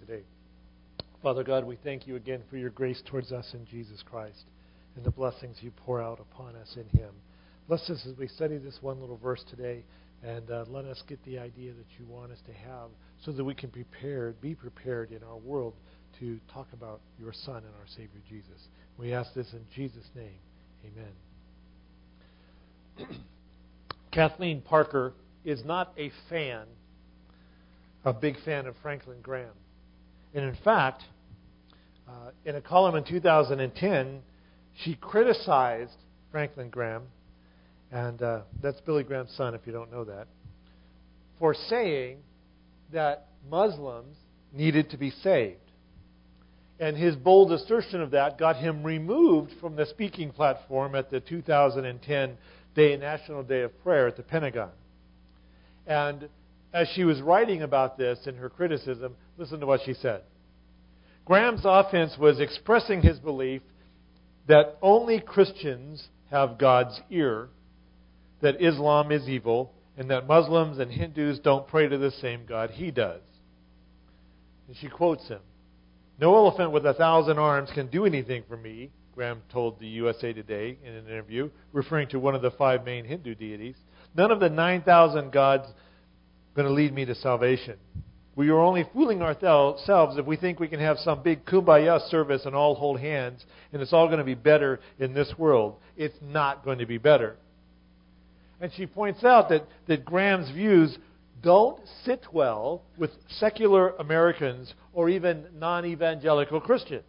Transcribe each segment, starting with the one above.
Today. Father God, we thank you again for your grace towards us in Jesus Christ and the blessings you pour out upon us in Him. Bless us as we study this one little verse today, and let us get the idea that you want us to have so that we can be prepared in our world to talk about your Son and our Savior Jesus. We ask this in Jesus' name. Amen. Kathleen Parker is not a big fan of Franklin Graham. And in fact, in a column in 2010, she criticized Franklin Graham, and that's Billy Graham's son, if you don't know that, for saying that Muslims needed to be saved. And his bold assertion of that got him removed from the speaking platform at the 2010 National Day of Prayer at the Pentagon. And as she was writing about this in her criticism, listen to what she said. Graham's offense was expressing his belief that only Christians have God's ear, that Islam is evil, and that Muslims and Hindus don't pray to the same God he does. And she quotes him. No elephant with 1,000 arms can do anything for me, Graham told the USA Today in an interview, referring to one of the 5 main Hindu deities. None of the 9,000 gods going to lead me to salvation. We are only fooling ourselves if we think we can have some big kumbaya service and all hold hands and it's all going to be better in this world. It's not going to be better. And she points out that Graham's views don't sit well with secular Americans or even non-evangelical Christians.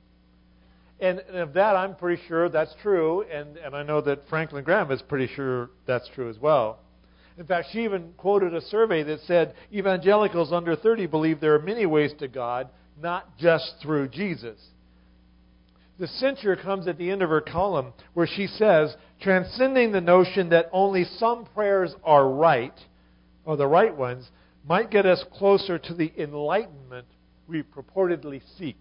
And of that, I'm pretty sure that's true, and I know that Franklin Graham is pretty sure that's true as well. In fact, she even quoted a survey that said evangelicals under 30 believe there are many ways to God, not just through Jesus. The censure comes at the end of her column where she says, transcending the notion that only some prayers are right, or the right ones, might get us closer to the enlightenment we purportedly seek.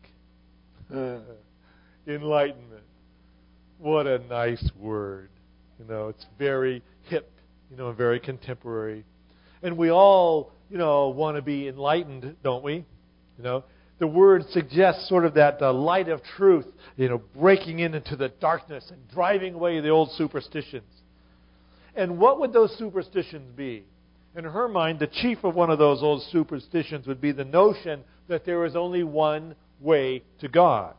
Enlightenment. What a nice word. It's very hip. Very contemporary. And we all, want to be enlightened, don't we? The word suggests sort of that light of truth, breaking into the darkness and driving away the old superstitions. And what would those superstitions be? In her mind, the chief of one of those old superstitions would be the notion that there is only one way to God.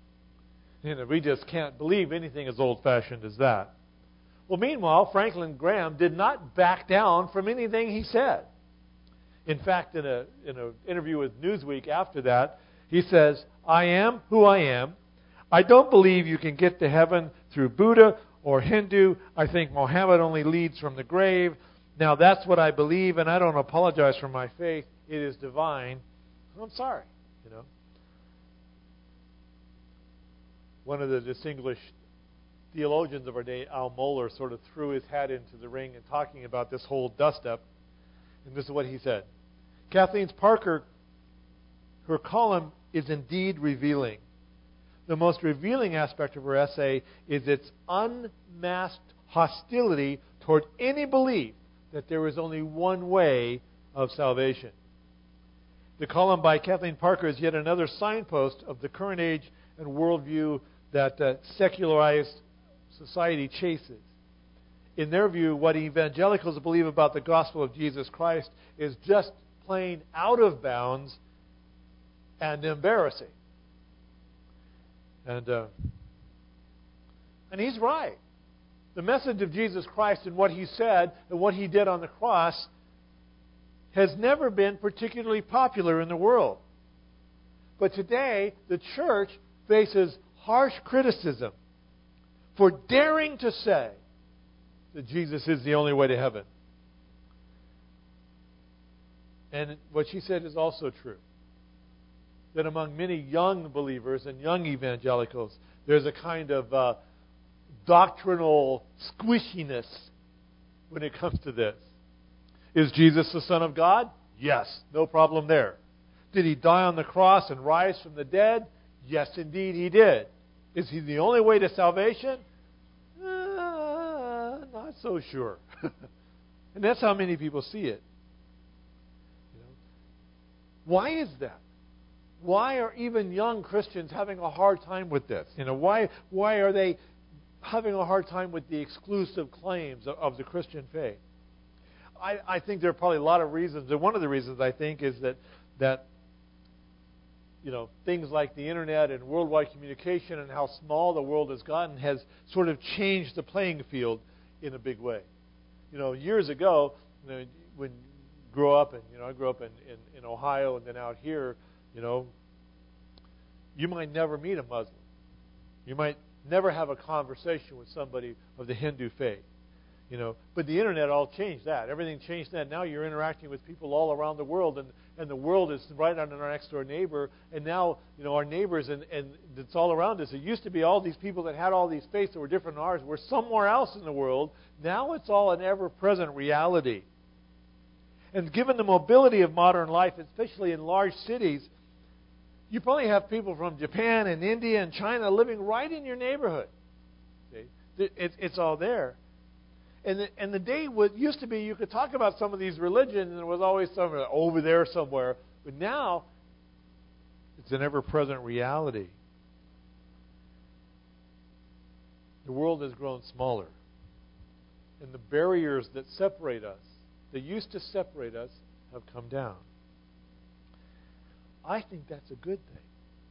We just can't believe anything as old-fashioned as that. Well, meanwhile, Franklin Graham did not back down from anything he said. In fact, in an interview with Newsweek after that, he says, I am who I am. I don't believe you can get to heaven through Buddha or Hindu. I think Mohammed only leads from the grave. Now, that's what I believe, and I don't apologize for my faith. It is divine. I'm sorry, One of the distinguished theologians of our day, Al Mohler, sort of threw his hat into the ring in talking about this whole dust-up. And this is what he said. Kathleen Parker, her column is indeed revealing. The most revealing aspect of her essay is its unmasked hostility toward any belief that there is only one way of salvation. The column by Kathleen Parker is yet another signpost of the current age and worldview that secularized society chases. In their view, what evangelicals believe about the gospel of Jesus Christ is just plain out of bounds and embarrassing. And he's right. The message of Jesus Christ and what He said and what He did on the cross has never been particularly popular in the world. But today, the church faces harsh criticism for daring to say that Jesus is the only way to heaven. And what she said is also true. That among many young believers and young evangelicals, there's a kind of doctrinal squishiness when it comes to this. Is Jesus the Son of God? Yes, no problem there. Did He die on the cross and rise from the dead? Yes, indeed He did. Is He the only way to salvation? Not so sure. And that's how many people see it. Why is that? why are even young Christians having a hard time with this? Why are they having a hard time with the exclusive claims of the Christian faith? I think there are probably a lot of reasons, and one of the reasons I think is that things like the internet and worldwide communication and how small the world has gotten has sort of changed the playing field in a big way. Years ago, when you grow up, and I grew up in Ohio and then out here, you might never meet a Muslim. You might never have a conversation with somebody of the Hindu faith. But the internet all changed that. Everything changed that. Now you're interacting with people all around the world, and the world is right on our next door neighbor. And now, our neighbors and it's all around us. It used to be all these people that had all these faiths that were different than ours were somewhere else in the world. Now it's all an ever-present reality. And given the mobility of modern life, especially in large cities, you probably have people from Japan and India and China living right in your neighborhood. See? It's all there. And the day used to be you could talk about some of these religions and there was always somewhere over there somewhere. But now, it's an ever-present reality. The world has grown smaller. And the barriers that separate us, that used to separate us, have come down. I think that's a good thing.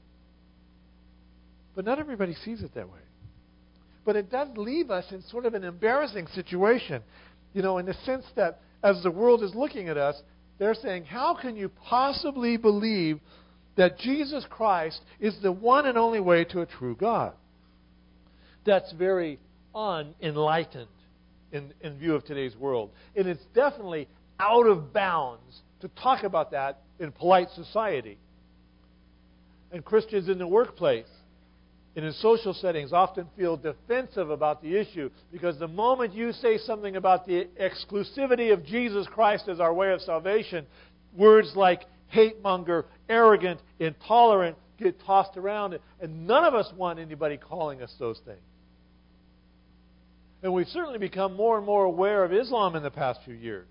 But not everybody sees it that way. But it does leave us in sort of an embarrassing situation, in the sense that as the world is looking at us, they're saying, how can you possibly believe that Jesus Christ is the one and only way to a true God? That's very unenlightened in view of today's world. And it's definitely out of bounds to talk about that in polite society. And Christians in the workplace and in social settings often feel defensive about the issue because the moment you say something about the exclusivity of Jesus Christ as our way of salvation, words like hate-monger, arrogant, intolerant get tossed around, and none of us want anybody calling us those things. And we've certainly become more and more aware of Islam in the past few years.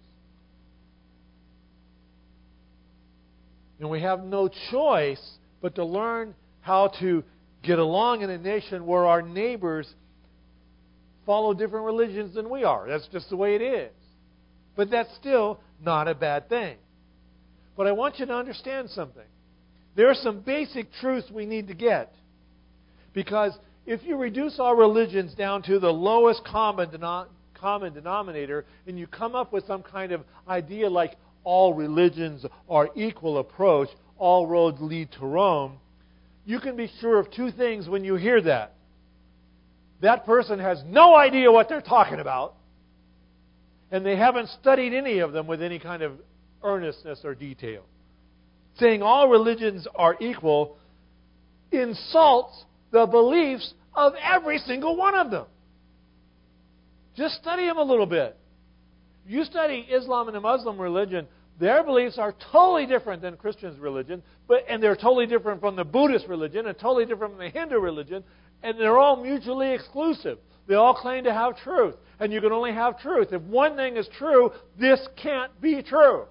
And we have no choice but to learn how to get along in a nation where our neighbors follow different religions than we are. That's just the way it is. But that's still not a bad thing. But I want you to understand something. There are some basic truths we need to get. Because if you reduce our religions down to the lowest common denominator and you come up with some kind of idea like all religions are equal approach, all roads lead to Rome, you can be sure of two things when you hear that. That person has no idea what they're talking about, and they haven't studied any of them with any kind of earnestness or detail. Saying all religions are equal insults the beliefs of every single one of them. Just study them a little bit. If you study Islam and the Muslim religion, their beliefs are totally different than Christians' religion, and they're totally different from the Buddhist religion, and totally different from the Hindu religion, and they're all mutually exclusive. They all claim to have truth, and you can only have truth. If one thing is true, this can't be true.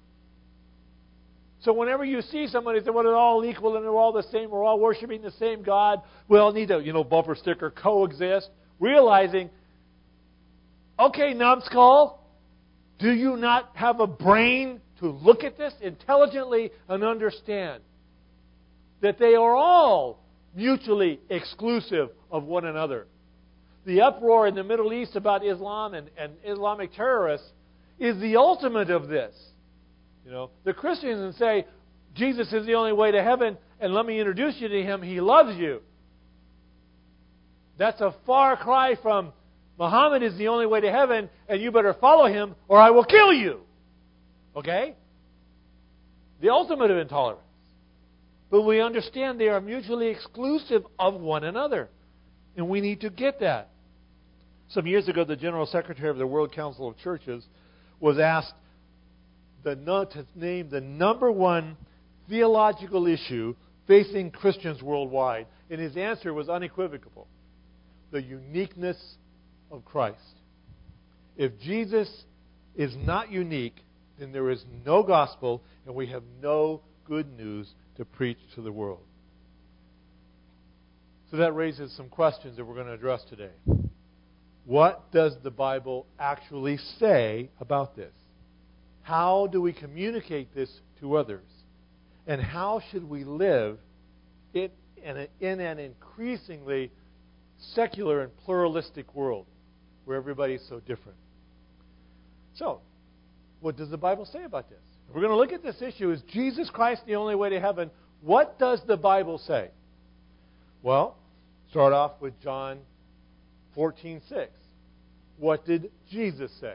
So whenever you see somebody say, well, they're all equal and they're all the same, we're all worshiping the same God, we all need to, bumper sticker, coexist, realizing, okay, numbskull, do you not have a brain to look at this intelligently and understand that they are all mutually exclusive of one another? The uproar in the Middle East about Islam and Islamic terrorists is the ultimate of this. The Christians say, Jesus is the only way to heaven, and let me introduce you to Him. He loves you. That's a far cry from Muhammad is the only way to heaven, and you better follow him, or I will kill you. Okay? The ultimate of intolerance. But we understand they are mutually exclusive of one another. And we need to get that. Some years ago, the General Secretary of the World Council of Churches was asked to name the number one theological issue facing Christians worldwide. And his answer was unequivocal. The uniqueness of Christ. If Jesus is not unique, then there is no gospel and we have no good news to preach to the world. So that raises some questions that we're going to address today. What does the Bible actually say about this? How do we communicate this to others? And how should we live in an increasingly secular and pluralistic world where everybody's so different? So, what does the Bible say about this? If we're going to look at this issue, is Jesus Christ the only way to heaven? What does the Bible say? Well, start off with John 14:6. What did Jesus say?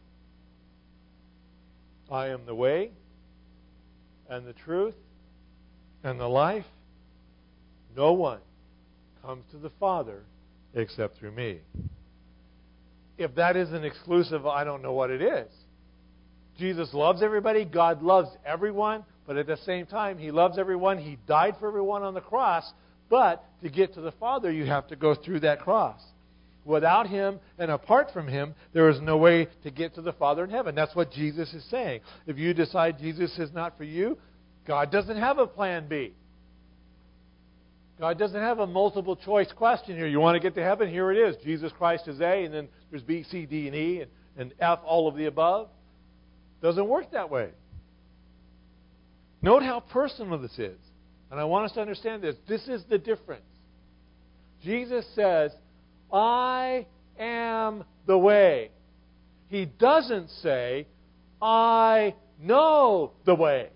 I am the way and the truth and the life. No one comes to the Father except through me. If that isn't exclusive, I don't know what it is. Jesus loves everybody. God loves everyone. But at the same time, He loves everyone. He died for everyone on the cross. But to get to the Father, you have to go through that cross. Without Him and apart from Him, there is no way to get to the Father in heaven. That's what Jesus is saying. If you decide Jesus is not for you, God doesn't have a plan B. God doesn't have a multiple choice question here. You want to get to heaven? Here it is. Jesus Christ is A, and then there's B, C, D, and E, and F, all of the above. Doesn't work that way. Note how personal this is. And I want us to understand this. This is the difference. Jesus says, I am the way. He doesn't say, I know the way.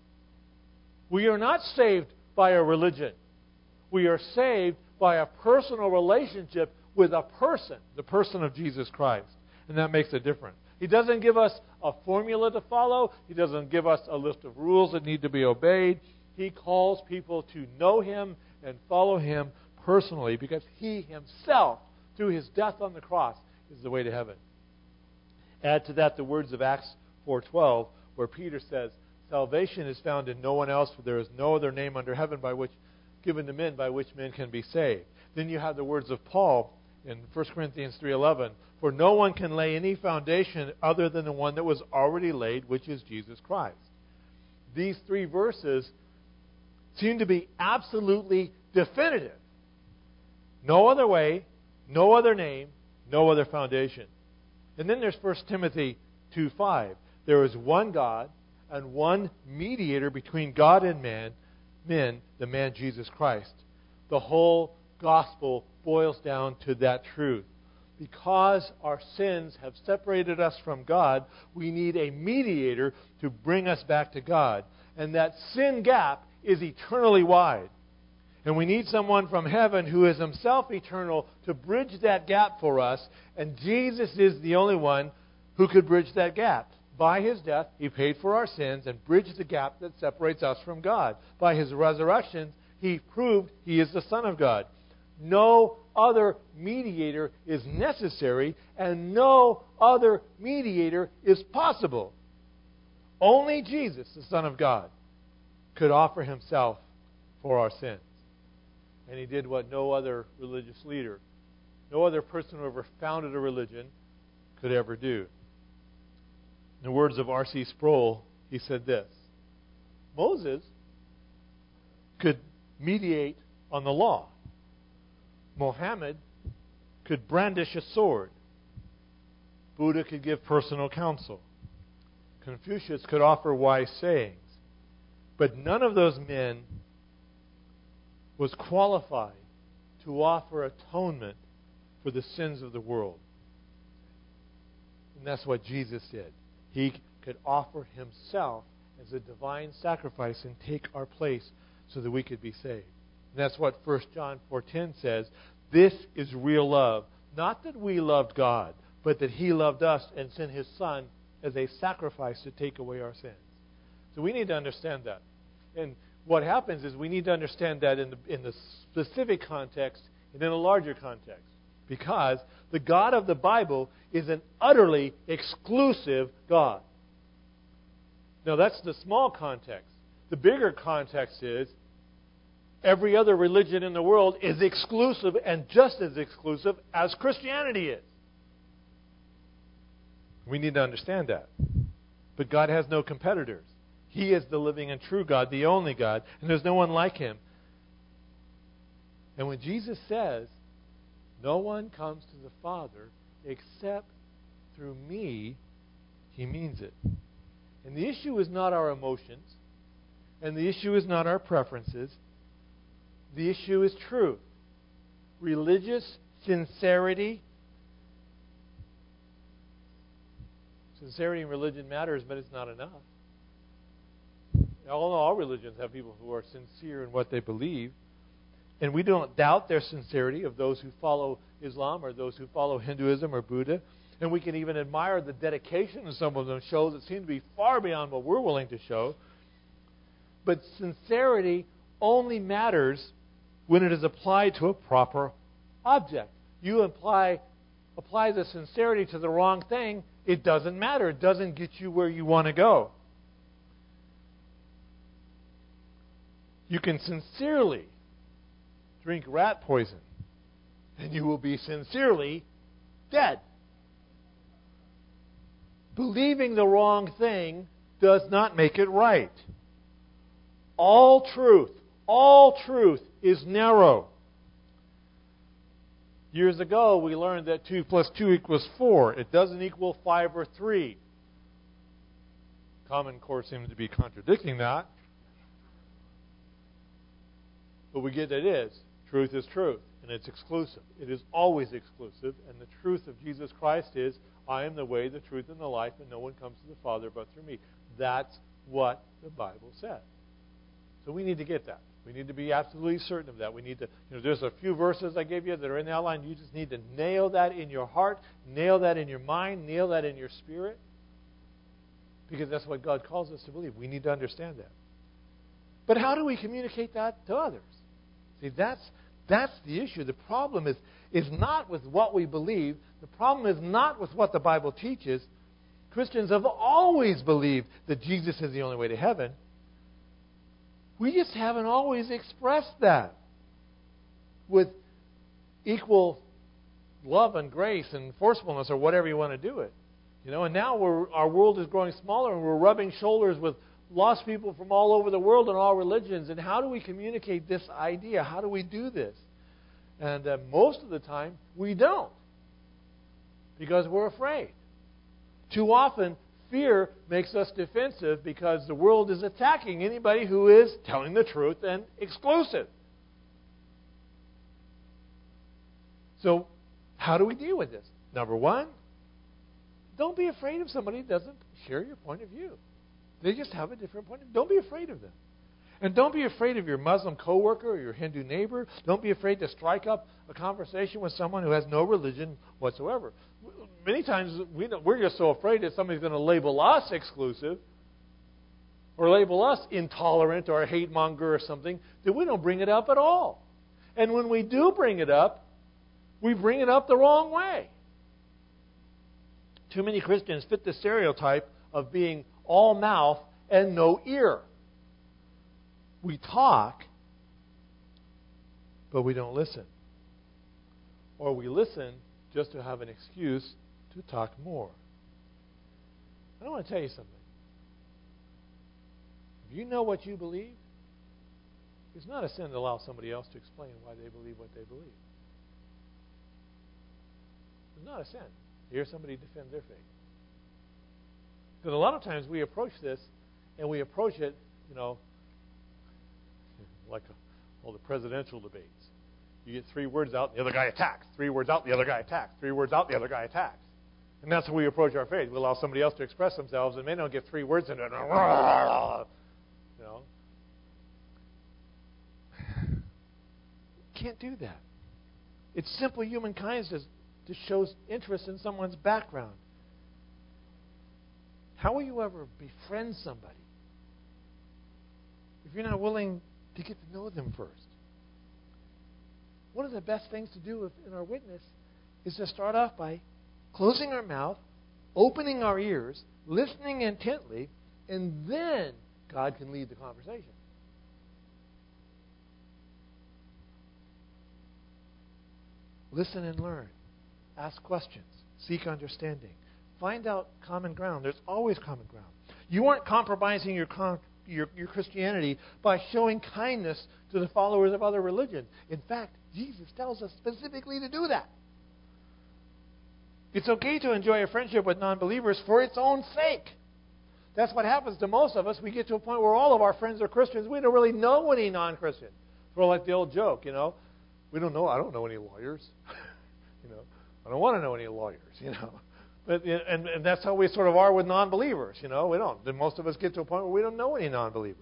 We are not saved by a religion. We are saved by a personal relationship with a person, the person of Jesus Christ. And that makes a difference. He doesn't give us a formula to follow. He doesn't give us a list of rules that need to be obeyed. He calls people to know Him and follow Him personally because He Himself, through His death on the cross, is the way to heaven. Add to that the words of Acts 4:12, where Peter says, salvation is found in no one else, for there is no other name under heaven given to men by which men can be saved. Then you have the words of Paul in 1 Corinthians 3:11, for no one can lay any foundation other than the one that was already laid, which is Jesus Christ. These three verses seem to be absolutely definitive. No other way, no other name, no other foundation. And then there's 1 Timothy 2:5. There is one God and one mediator between God and men, the man Jesus Christ. The whole gospel boils down to that truth. Because our sins have separated us from God, we need a mediator to bring us back to God. And that sin gap is eternally wide. And we need someone from heaven who is Himself eternal to bridge that gap for us. And Jesus is the only one who could bridge that gap. By His death, He paid for our sins and bridged the gap that separates us from God. By His resurrection, He proved He is the Son of God. No other mediator is necessary, and no other mediator is possible. Only Jesus, the Son of God, could offer Himself for our sins. And He did what no other religious leader, no other person who ever founded a religion could ever do. In the words of R.C. Sproul, he said this: Moses could mediate on the law. Muhammad could brandish a sword. Buddha could give personal counsel. Confucius could offer wise sayings. But none of those men was qualified to offer atonement for the sins of the world. And that's what Jesus did. He could offer Himself as a divine sacrifice and take our place so that we could be saved. And that's what 1 John 4:10 says. This is real love. Not that we loved God, but that He loved us and sent His Son as a sacrifice to take away our sins. So we need to understand that. And what happens is we need to understand that in the specific context and in a larger context. Because the God of the Bible is an utterly exclusive God. Now that's the small context. The bigger context is every other religion in the world is exclusive and just as exclusive as Christianity is. We need to understand that. But God has no competitors. He is the living and true God, the only God, and there's no one like Him. And when Jesus says, no one comes to the Father except through me, He means it. And the issue is not our emotions, and the issue is not our preferences. The issue is truth. Religious sincerity. Sincerity in religion matters, but it's not enough. All religions have people who are sincere in what they believe. And we don't doubt their sincerity of those who follow Islam or those who follow Hinduism or Buddha. And we can even admire the dedication that some of them show that seem to be far beyond what we're willing to show. But sincerity only matters when it is applied to a proper object. You apply the sincerity to the wrong thing, it doesn't matter. It doesn't get you where you want to go. You can sincerely drink rat poison, and you will be sincerely dead. Believing the wrong thing does not make it right. All truth is narrow. Years ago, we learned that 2 plus 2 equals 4. It doesn't equal 5 or 3. Common Core seems to be contradicting that. But we get that it is. Truth is truth, and it's exclusive. It is always exclusive, and the truth of Jesus Christ is, I am the way, the truth, and the life, and no one comes to the Father but through me. That's what the Bible says. So we need to get that. We need to be absolutely certain of that. We need to, there's a few verses I gave you that are in the outline. You just need to nail that in your heart, nail that in your mind, nail that in your spirit. Because that's what God calls us to believe. We need to understand that. But how do we communicate that to others? See, that's the issue. The problem is not with what we believe. The problem is not with what the Bible teaches. Christians have always believed that Jesus is the only way to heaven. We just haven't always expressed that with equal love and grace and forcefulness or whatever you want to do it. And now our world is growing smaller and we're rubbing shoulders with lost people from all over the world and all religions. And how do we communicate this idea? How do we do this? And most of the time, we don't. Because we're afraid. Too often, fear makes us defensive because the world is attacking anybody who is telling the truth and exclusive. So, how do we deal with this? Number one, don't be afraid of somebody who doesn't share your point of view. They just have a different point of view. Don't be afraid of them. And don't be afraid of your Muslim coworker or your Hindu neighbor. Don't be afraid to strike up a conversation with someone who has no religion whatsoever. Many times we're just so afraid that somebody's going to label us exclusive or label us intolerant or a hate monger or something that we don't bring it up at all. And when we do bring it up, we bring it up the wrong way. Too many Christians fit the stereotype of being all mouth and no ear. We talk, but we don't listen. Or we listen just to have an excuse to talk more. I want to tell you something. If you know what you believe, it's not a sin to allow somebody else to explain why they believe what they believe. It's not a sin to hear somebody defend their faith. Because a lot of times we approach this, and we approach it, like all the presidential debates. You get 3 words out, the other guy attacks. 3 words out, the other guy attacks. 3 words out, the other guy attacks. And that's how we approach our faith. We allow somebody else to express themselves, and they don't get 3 words in it. Can't do that. It's simple human kindness to show interest in someone's background. How will you ever befriend somebody if you're not willing to get to know them first? One of the best things to do in our witness is to start off by closing our mouth, opening our ears, listening intently, and then God can lead the conversation. Listen and learn. Ask questions. Seek understanding. Find out common ground. There's always common ground. You aren't compromising your Christianity by showing kindness to the followers of other religions. In fact, Jesus tells us specifically to do that. It's okay to enjoy a friendship with non-believers for its own sake. That's what happens to most of us. We get to a point where all of our friends are Christians. We don't really know any non-Christians. Sort of like the old joke, We don't know. I don't know any lawyers. I don't want to know any lawyers, But and that's how we sort of are with non-believers, We don't. Then most of us get to a point where we don't know any non-believers.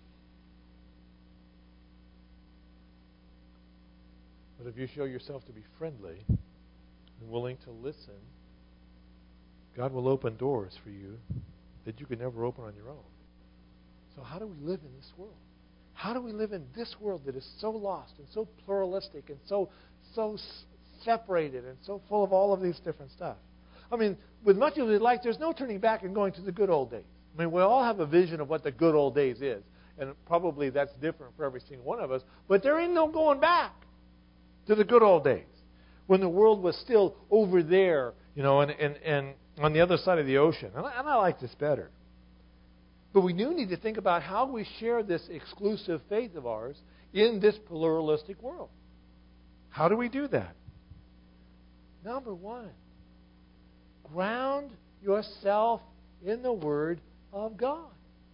But if you show yourself to be friendly and willing to listen, God will open doors for you that you could never open on your own. So how do we live in this world? How do we live in this world that is so lost and so pluralistic and so separated and so full of all of these different stuff? I mean, with much of the life, there's no turning back and going to the good old days. I mean, we all have a vision of what the good old days is. And probably that's different for every single one of us. But there ain't no going back to the good old days, when the world was still over there, and on the other side of the ocean. And I like this better. But we do need to think about how we share this exclusive faith of ours in this pluralistic world. How do we do that? Number one, ground yourself in the Word of God.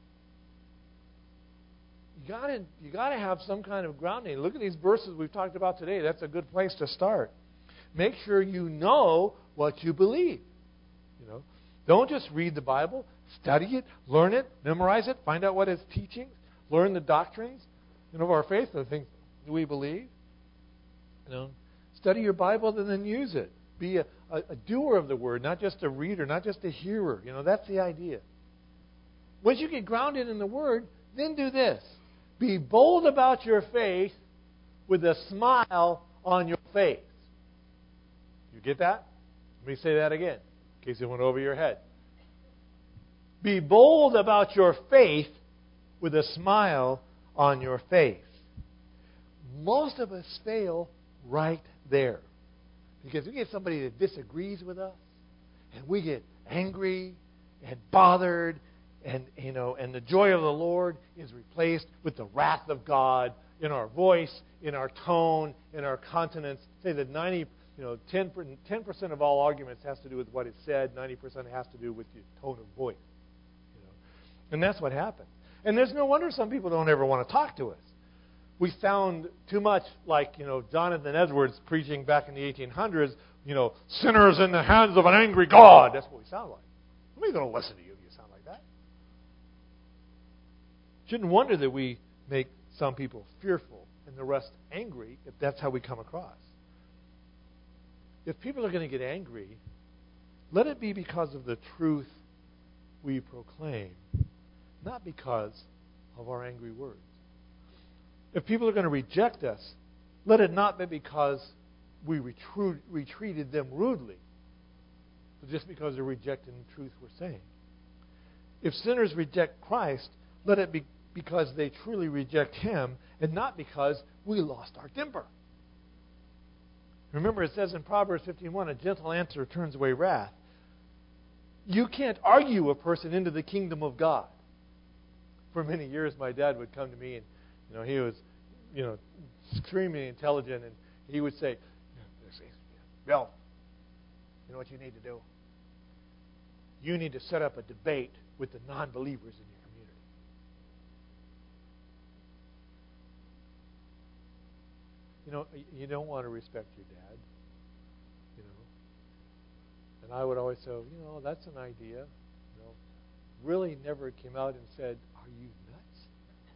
You got to have some kind of grounding. Look at these verses we've talked about today. That's a good place to start. Make sure you know what you believe. Don't just read the Bible. Study it, learn it, memorize it, find out what it's teaching, learn the doctrines of our faith, the things we believe. Study your Bible and then use it. Be a doer of the Word, not just a reader, not just a hearer. That's the idea. Once you get grounded in the Word, then do this. Be bold about your faith with a smile on your face. You get that? Let me say that again, in case it went over your head. Be bold about your faith with a smile on your face. Most of us fail right there. Because we get somebody that disagrees with us, and we get angry and bothered, and the joy of the Lord is replaced with the wrath of God in our voice, in our tone, in our countenance. Say that 10% of all arguments has to do with what is said, 90% has to do with your tone of voice. And that's what happens. And there's no wonder some people don't ever want to talk to us. We sound too much like, Jonathan Edwards preaching back in the 1800s, sinners in the hands of an angry God. That's what we sound like. Nobody's going to listen to you if you sound like that. Shouldn't wonder that we make some people fearful and the rest angry if that's how we come across. If people are going to get angry, let it be because of the truth we proclaim, not because of our angry words. If people are going to reject us, let it not be because we retreated them rudely, but just because they're rejecting the truth we're saying. If sinners reject Christ, let it be because they truly reject Him and not because we lost our temper. Remember, it says in Proverbs 15:1, a gentle answer turns away wrath. You can't argue a person into the kingdom of God. For many years, my dad would come to me, and he was, extremely intelligent, and he would say, "Bill, you know what you need to do? You need to set up a debate with the non-believers in your community." You don't want to respect your dad. And I would always say, that's an idea. Really never came out and said, "Are you nuts?"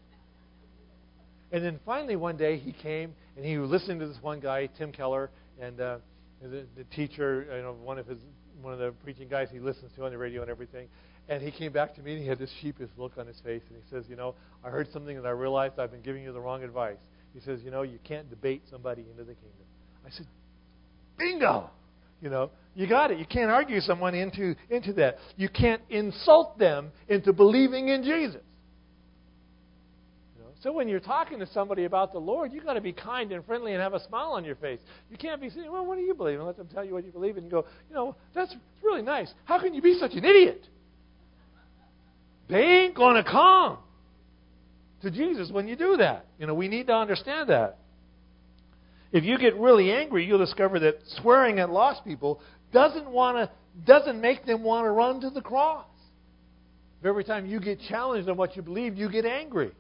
And then finally one day he came and he was listening to this one guy, Tim Keller, and the teacher, one of the preaching guys he listens to on the radio and everything. And he came back to me and he had this sheepish look on his face and he says, "I heard something and I realized I've been giving you the wrong advice." He says, "You can't debate somebody into the kingdom." I said, "Bingo!" You got it. You can't argue someone into that. You can't insult them into believing in Jesus. So when you're talking to somebody about the Lord, you've got to be kind and friendly and have a smile on your face. You can't be saying, "Well, what do you believe?" And let them tell you what you believe. And you go, "That's really nice. How can you be such an idiot?" they ain't going to come to Jesus when you do that. We need to understand that. If you get really angry, you'll discover that swearing at lost people doesn't make them want to run to the cross. Every time you get challenged on what you believe, you get angry.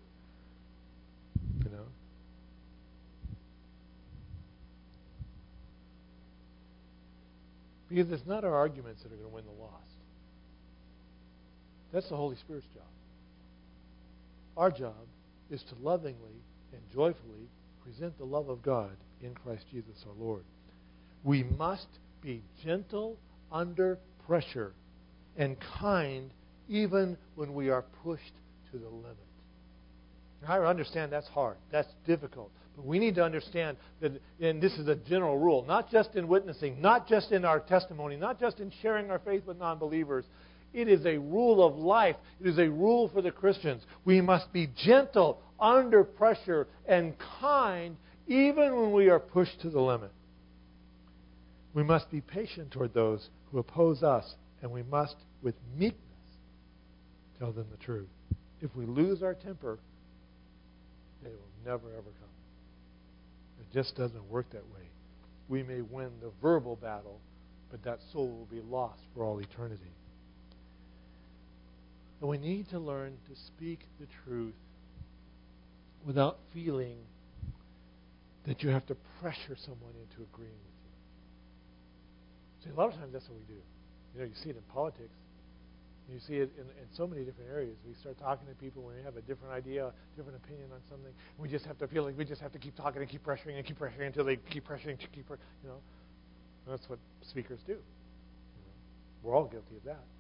Because it's not our arguments that are going to win the lost. That's the Holy Spirit's job. Our job is to lovingly and joyfully present the love of God in Christ Jesus our Lord. We must be gentle under pressure and kind even when we are pushed to the limit. Now, I understand that's hard. That's difficult. But we need to understand that, and this is a general rule, not just in witnessing, not just in our testimony, not just in sharing our faith with non-believers. It is a rule of life. It is a rule for the Christians. We must be gentle under pressure and kind even when we are pushed to the limit. We must be patient toward those who oppose us, and we must, with meekness, tell them the truth. If we lose our temper, they will never, ever come. It just doesn't work that way. We may win the verbal battle, but that soul will be lost for all eternity. And we need to learn to speak the truth without feeling that you have to pressure someone into agreeing with you. See, a lot of times that's what we do. You see it in politics. You see it in so many different areas. We start talking to people when we have a different idea, different opinion on something. We just have to feel like we just have to keep talking and keep pressuring until they keep pressuring. That's what speakers do. We're all guilty of that.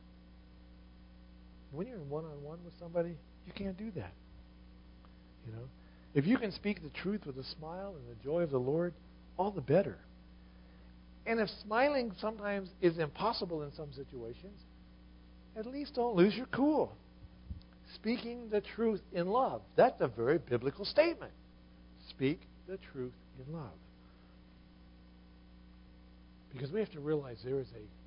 When you're in one-on-one with somebody, you can't do that. If you can speak the truth with a smile and the joy of the Lord, all the better. And if smiling sometimes is impossible in some situations, at least don't lose your cool. Speaking the truth in love. That's a very biblical statement. Speak the truth in love. Because we have to realize there's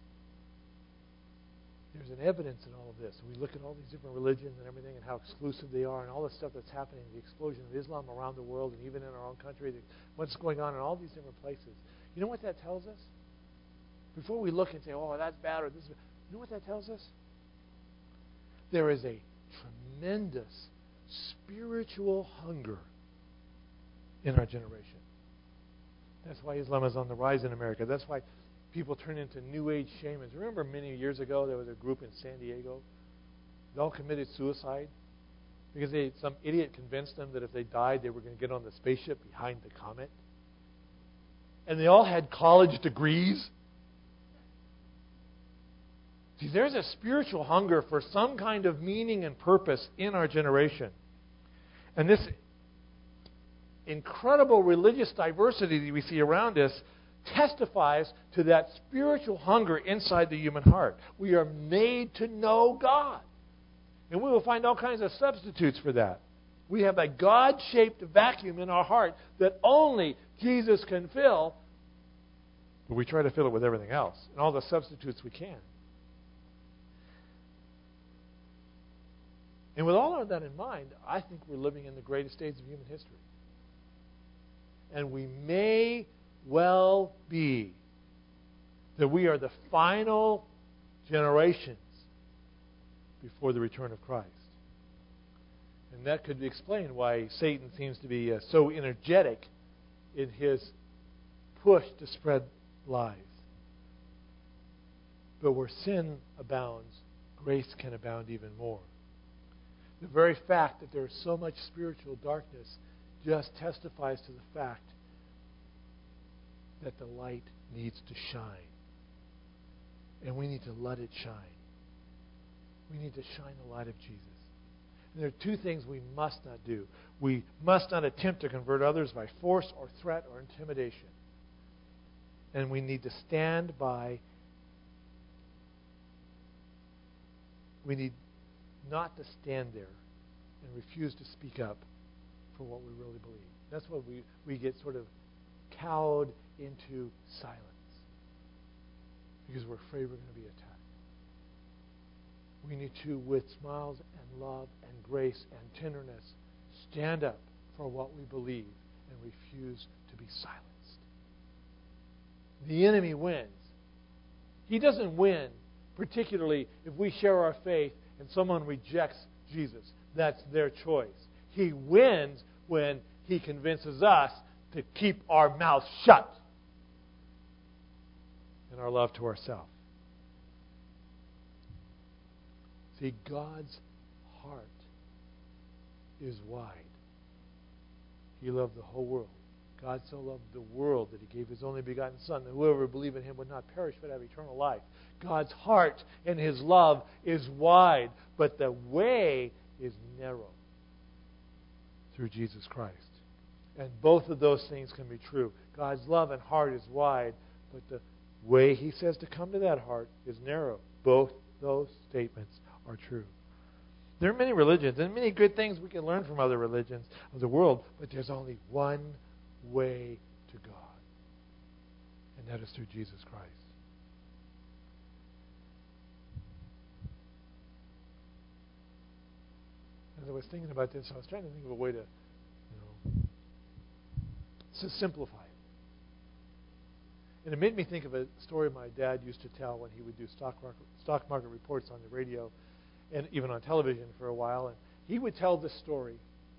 an evidence in all of this. We look at all these different religions and everything and how exclusive they are and all the stuff that's happening, the explosion of Islam around the world and even in our own country, what's going on in all these different places. You know what that tells us? Before we look and say, oh, that's bad or this is bad, you know what that tells us? There is a tremendous spiritual hunger in our generation. That's why Islam is on the rise in America. That's why people turn into New Age shamans. Remember many years ago there was a group in San Diego? They all committed suicide because some idiot convinced them that if they died they were going to get on the spaceship behind the comet. And they all had college degrees. See, there's a spiritual hunger for some kind of meaning and purpose in our generation. And this incredible religious diversity that we see around us testifies to that spiritual hunger inside the human heart. We are made to know God. And we will find all kinds of substitutes for that. We have a God-shaped vacuum in our heart that only Jesus can fill, but we try to fill it with everything else and all the substitutes we can. And with all of that in mind, I think we're living in the greatest days of human history. And we may well be that we are the final generations before the return of Christ. And that could explain why Satan seems to be so energetic in his push to spread lies. But where sin abounds, grace can abound even more. The very fact that there is so much spiritual darkness just testifies to the fact that the light needs to shine. And we need to let it shine. We need to shine the light of Jesus. And there are two things we must not do. We must not attempt to convert others by force or threat or intimidation. And we need to stand by. We need not to stand there and refuse to speak up for what we really believe. That's what we get sort of cowed into silence because we're afraid we're going to be attacked. We need to, with smiles and love and grace and tenderness, stand up for what we believe and refuse to be silenced. The enemy wins. He doesn't win, particularly if we share our faith and someone rejects Jesus. That's their choice. He wins when he convinces us to keep our mouths shut in our love to ourselves. See, God's heart is wide. He loved the whole world. God so loved the world that He gave His only begotten Son, that whoever believed in Him would not perish but have eternal life. God's heart and His love is wide, but the way is narrow through Jesus Christ. And both of those things can be true. God's love and heart is wide, but the way He says to come to that heart is narrow. Both those statements are true. There are many religions and many good things we can learn from other religions of the world, but there's only one way to God, and that is through Jesus Christ. As I was thinking about this, I was trying to think of a way to simplify it. And it made me think of a story my dad used to tell when he would do stock market reports on the radio and even on television for a while. And he would tell this story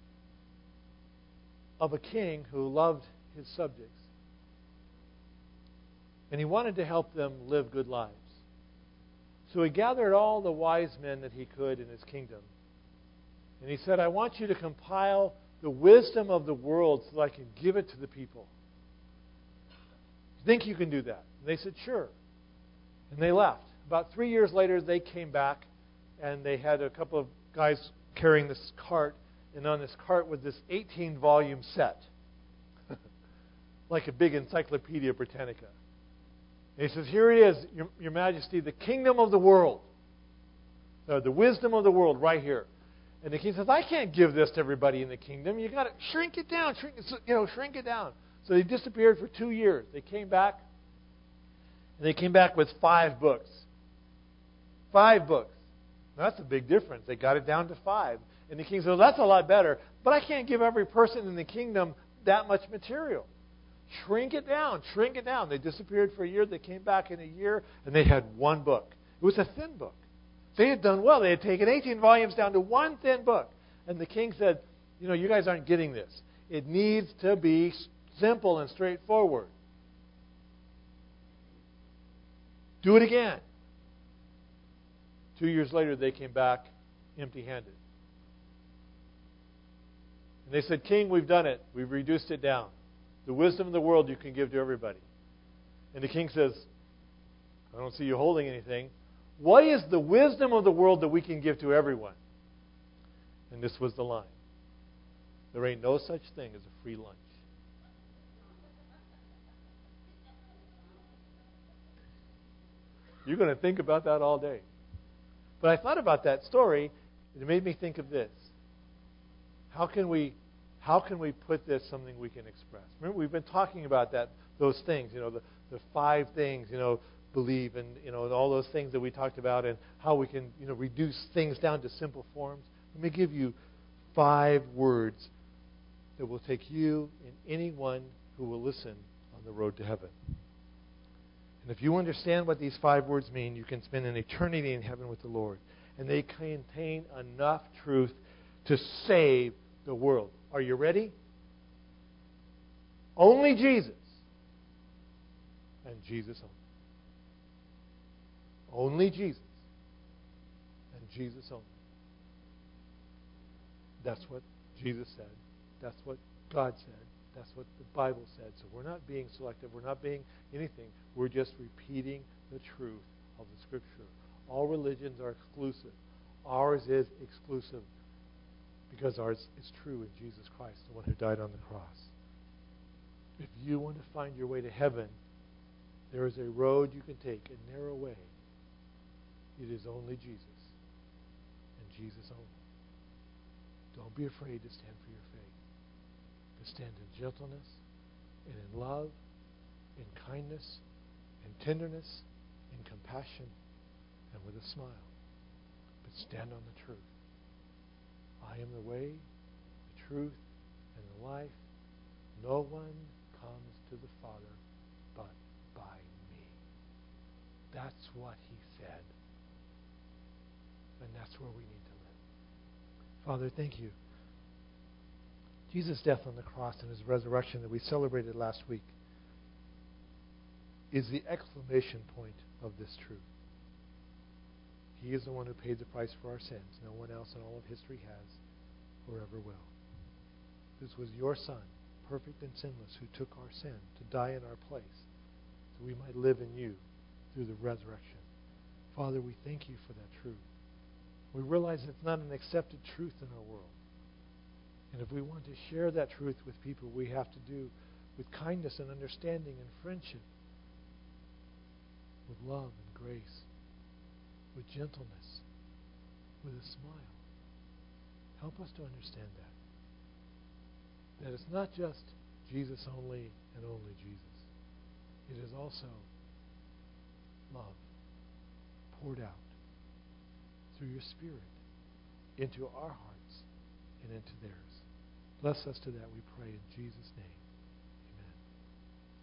of a king who loved his subjects. And he wanted to help them live good lives. So he gathered all the wise men that he could in his kingdom. And he said, I want you to compile the wisdom of the world so that I can give it to the people. Think you can do that? And they said, sure. And they left. About 3 years later, they came back, and they had a couple of guys carrying this cart, and on this cart was this 18-volume set, like a big Encyclopedia Britannica. And he says, here it is, Your Majesty, the kingdom of the world, the wisdom of the world, right here. And the king says, I can't give this to everybody in the kingdom. You got to shrink it down, shrink it down. So they disappeared for 2 years. They came back. And they came back with 5 books. 5 books. Now, that's a big difference. They got it down to 5. And the king said, well, that's a lot better. But I can't give every person in the kingdom that much material. Shrink it down. Shrink it down. They disappeared for a year. They came back in a year. And they had 1 book. It was a thin book. They had done well. They had taken 18 volumes down to 1 thin book. And the king said, you guys aren't getting this. It needs to be simple and straightforward. Do it again. 2 years later, they came back empty-handed. And they said, King, we've done it. We've reduced it down. The wisdom of the world you can give to everybody. And the king says, I don't see you holding anything. What is the wisdom of the world that we can give to everyone? And this was the line. There ain't no such thing as a free lunch. You're going to think about that all day. But I thought about that story, and it made me think of this. How can we put this something we can express? Remember, we've been talking about those things, the 5 things, believe, and and all those things that we talked about, and how we can reduce things down to simple forms. Let me give you 5 words that will take you and anyone who will listen on the road to heaven. And if you understand what these 5 words mean, you can spend an eternity in heaven with the Lord. And they contain enough truth to save the world. Are you ready? Only Jesus. And Jesus only. Only Jesus. And Jesus only. That's what Jesus said. That's what God said. That's what the Bible said. So we're not being selective. We're not being anything. We're just repeating the truth of the Scripture. All religions are exclusive. Ours is exclusive because ours is true in Jesus Christ, the one who died on the cross. If you want to find your way to heaven, there is a road you can take, a narrow way. It is only Jesus and Jesus only. Don't be afraid to stand for your faith. To stand in gentleness and in love, in kindness, in tenderness, in compassion, and with a smile. stand on the truth. I am the way, the truth, and the life. No one comes to the Father but by me. That's what he said. And that's where we need to live. Father, thank you. Jesus' death on the cross and his resurrection that we celebrated last week is the exclamation point of this truth. He is the one who paid the price for our sins. No one else in all of history has or ever will. This was your Son, perfect and sinless, who took our sin to die in our place so we might live in you through the resurrection. Father, we thank you for that truth. We realize it's not an accepted truth in our world. And if we want to share that truth with people, we have to do with kindness and understanding and friendship, with love and grace, with gentleness, with a smile. Help us to understand that. That it's not just Jesus only and only Jesus. It is also love poured out through your Spirit into our hearts and into theirs. Bless us to that, we pray in Jesus' name.